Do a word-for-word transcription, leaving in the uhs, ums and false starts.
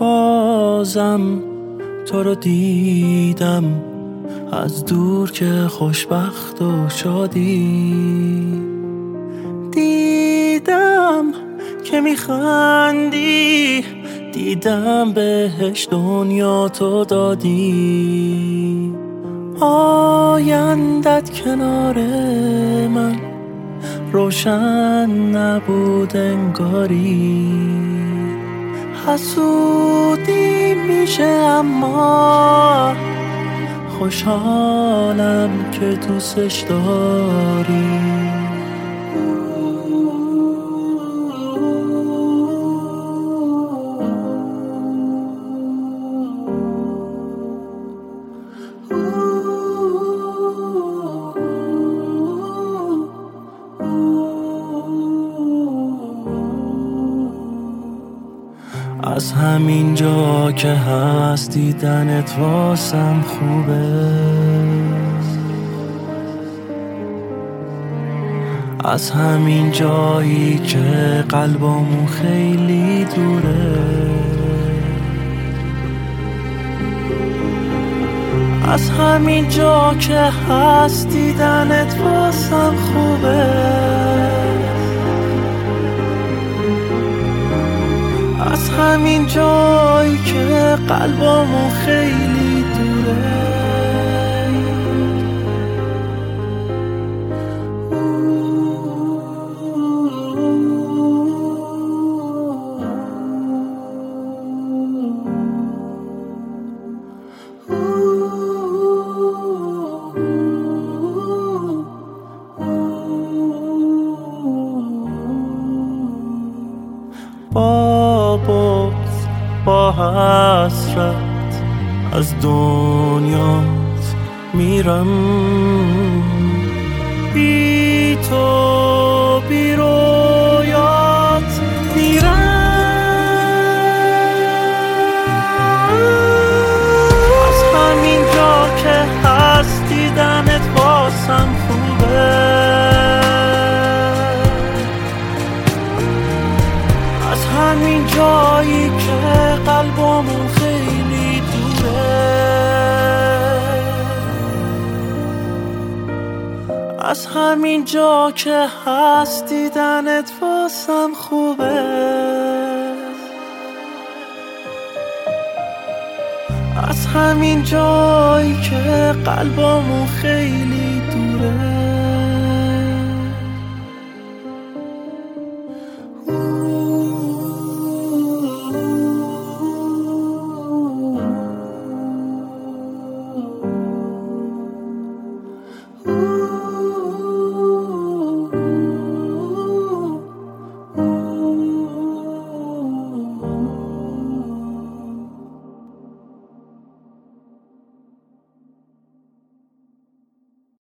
بازم تو رو دیدم از دور که خوشبخت و شادی، دیدم که میخندی، دیدم بهش دنیا تو دادی. آیندت کنار من روشن نبود انگاری، حسودی میشه اما خوشحالم که دوستش داری. از همین جا که هست دیدنت واسم خوبه، از همین جایی که قلبمون خیلی دوره، از همین جا که هست دیدنت واسم خوبه، از همین جایی که قلبمون خیلی دوره. با بغض با حسرت از دنیات میرم، بی تو بی رویات میرم. از همین جا که هست دیدنت واسم خوبه، از همین جایی که قلبمون خیلی دوره، از همین جا که هست دیدنت واسم خوبه، از همین جایی که قلبمون خیلی دوره.